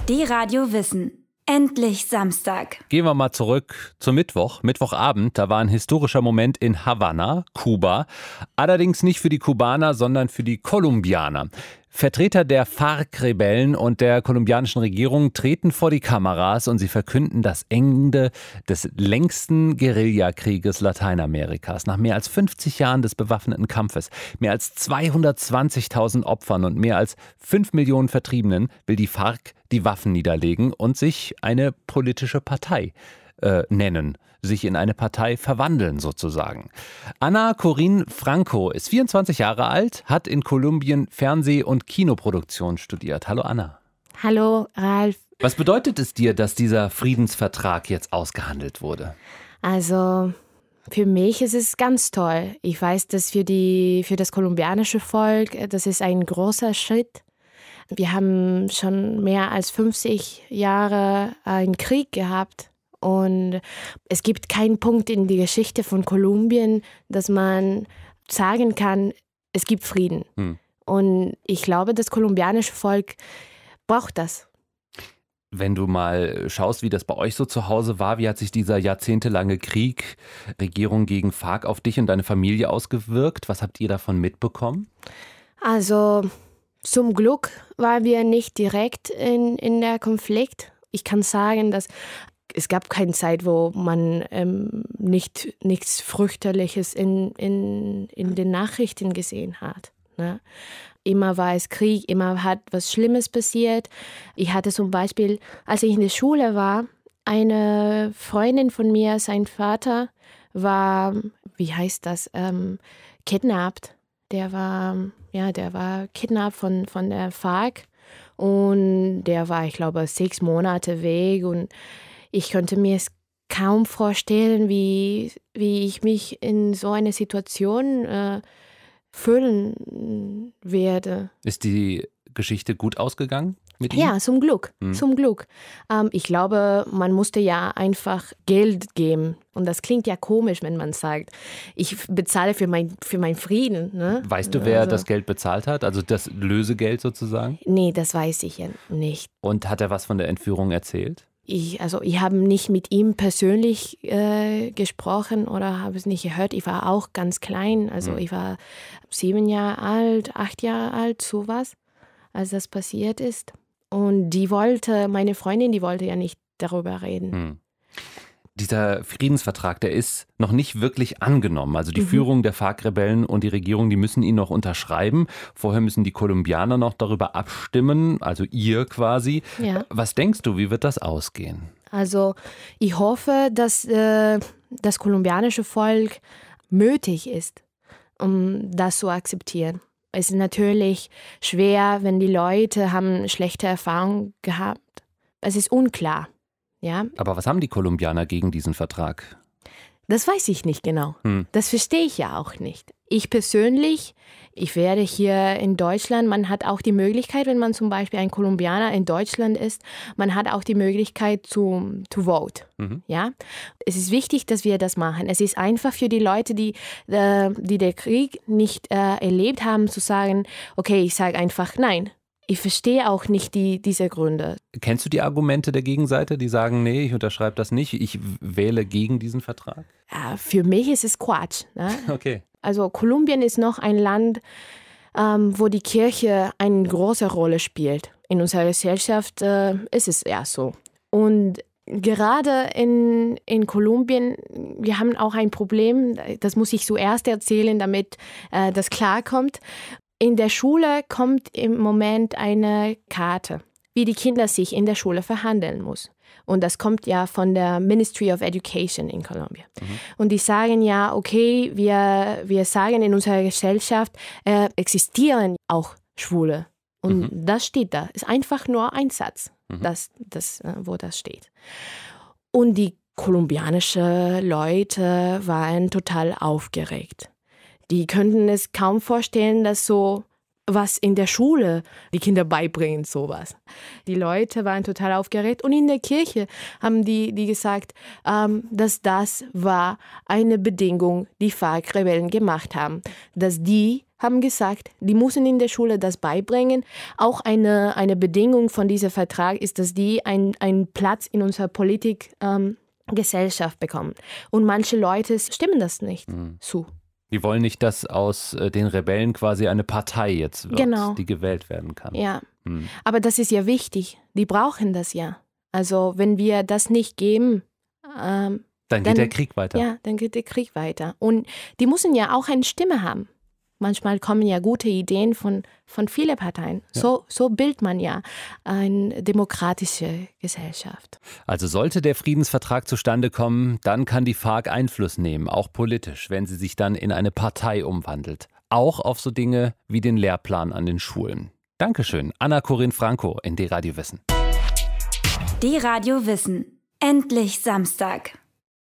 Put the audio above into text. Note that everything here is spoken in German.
ARD Radio Wissen. Endlich Samstag. Gehen wir mal zurück zum Mittwochabend. Da war ein historischer Moment in Havanna, Kuba. Allerdings nicht für die Kubaner, sondern für die Kolumbianer. Vertreter der FARC-Rebellen und der kolumbianischen Regierung treten vor die Kameras und sie verkünden das Ende des längsten Guerillakrieges Lateinamerikas. Nach mehr als 50 Jahren des bewaffneten Kampfes, mehr als 220.000 Opfern und mehr als 5 Millionen Vertriebenen will die FARC die Waffen niederlegen und sich eine politische Partei nennen, sich in eine Partei verwandeln sozusagen. Ana Corinne Franco ist 24 Jahre alt, hat in Kolumbien Fernseh- und Kinoproduktion studiert. Hallo Anna. Hallo Ralf. Was bedeutet es dir, dass dieser Friedensvertrag jetzt ausgehandelt wurde? Also für mich ist es ganz toll. Ich weiß, dass für das kolumbianische Volk, das ist ein großer Schritt. Wir haben schon mehr als 50 Jahre einen Krieg gehabt. Und es gibt keinen Punkt in die Geschichte von Kolumbien, dass man sagen kann, es gibt Frieden. Und ich glaube, das kolumbianische Volk braucht das. Wenn du mal schaust, wie das bei euch so zu Hause war, wie hat sich dieser jahrzehntelange Krieg, Regierung gegen FARC auf dich und deine Familie ausgewirkt? Was habt ihr davon mitbekommen? Also zum Glück waren wir nicht direkt in der Konflikt. Ich kann sagen, dass es gab keine Zeit, wo man nichts Fürchterliches in den Nachrichten gesehen hat. Ne? Immer war es Krieg, immer hat was Schlimmes passiert. Ich hatte zum Beispiel, als ich in der Schule war, eine Freundin von mir, sein Vater war, kidnappt. Der war kidnappt von der FARC und der war, ich glaube, 6 Monate weg und ich konnte mir es kaum vorstellen, wie ich mich in so einer Situation fühlen werde. Ist die Geschichte gut ausgegangen mit ihm? Ja, zum Glück. Zum Glück. Ich glaube, man musste ja einfach Geld geben. Und das klingt ja komisch, wenn man sagt, ich bezahle für meinen Frieden. Ne? Weißt du, wer das Geld bezahlt hat? Also das Lösegeld sozusagen? Nee, das weiß ich ja nicht. Und hat er was von der Entführung erzählt? Ich habe nicht mit ihm persönlich gesprochen oder habe es nicht gehört. Ich war auch ganz klein. Also ich war 7 Jahre alt, 8 Jahre alt, sowas, als das passiert ist. Und meine Freundin wollte ja nicht darüber reden. Dieser Friedensvertrag, der ist noch nicht wirklich angenommen. Also die Führung der FARC-Rebellen und die Regierung, die müssen ihn noch unterschreiben. Vorher müssen die Kolumbianer noch darüber abstimmen, also ihr quasi. Ja. Was denkst du, wie wird das ausgehen? Also ich hoffe, dass das kolumbianische Volk mutig ist, um das zu akzeptieren. Es ist natürlich schwer, wenn die Leute haben schlechte Erfahrungen gehabt. Es ist unklar. Ja. Aber was haben die Kolumbianer gegen diesen Vertrag? Das weiß ich nicht genau. Das verstehe ich ja auch nicht. Ich persönlich, ich werde hier in Deutschland, man hat auch die Möglichkeit, wenn man zum Beispiel ein Kolumbianer in Deutschland ist, man hat auch die Möglichkeit to vote. Ja? Es ist wichtig, dass wir das machen. Es ist einfach für die Leute, die den Krieg nicht erlebt haben, zu sagen, okay, ich sage einfach nein. Ich verstehe auch nicht diese Gründe. Kennst du die Argumente der Gegenseite, die sagen, nee, ich unterschreibe das nicht, ich wähle gegen diesen Vertrag? Ja, für mich ist es Quatsch. Ne? Okay. Also Kolumbien ist noch ein Land, wo die Kirche eine große Rolle spielt. In unserer Gesellschaft ist es eher so. Und gerade in Kolumbien, wir haben auch ein Problem, das muss ich zuerst erzählen, damit das klarkommt. In der Schule kommt im Moment eine Karte, wie die Kinder sich in der Schule verhandeln muss. Und das kommt ja von der Ministry of Education in Kolumbien. Und die sagen ja, okay, wir sagen in unserer Gesellschaft, existieren auch Schwule. Und das steht da. Ist einfach nur ein Satz, wo das steht. Und die kolumbianischen Leute waren total aufgeregt. Die könnten es kaum vorstellen, dass so was in der Schule die Kinder beibringen, sowas. Die Leute waren total aufgeregt und in der Kirche haben die gesagt, dass das war eine Bedingung, die FARC-Rebellen gemacht haben, dass die haben gesagt, die müssen in der Schule das beibringen. Auch eine Bedingung von diesem Vertrag ist, dass die einen Platz in unserer Gesellschaft bekommen. Und manche Leute stimmen das nicht zu. Die wollen nicht, dass aus den Rebellen quasi eine Partei jetzt wird, genau, die gewählt werden kann. Ja, aber das ist ja wichtig. Die brauchen das ja. Also wenn wir das nicht geben, dann geht der Krieg weiter. Ja, dann geht der Krieg weiter. Und die müssen ja auch eine Stimme haben. Manchmal kommen ja gute Ideen von vielen Parteien. Ja. So bildet man ja eine demokratische Gesellschaft. Also sollte der Friedensvertrag zustande kommen, dann kann die FARC Einfluss nehmen, auch politisch, wenn sie sich dann in eine Partei umwandelt. Auch auf so Dinge wie den Lehrplan an den Schulen. Dankeschön, Anna-Corinne Franco in D-Radio Wissen. D-Radio Wissen. Endlich Samstag.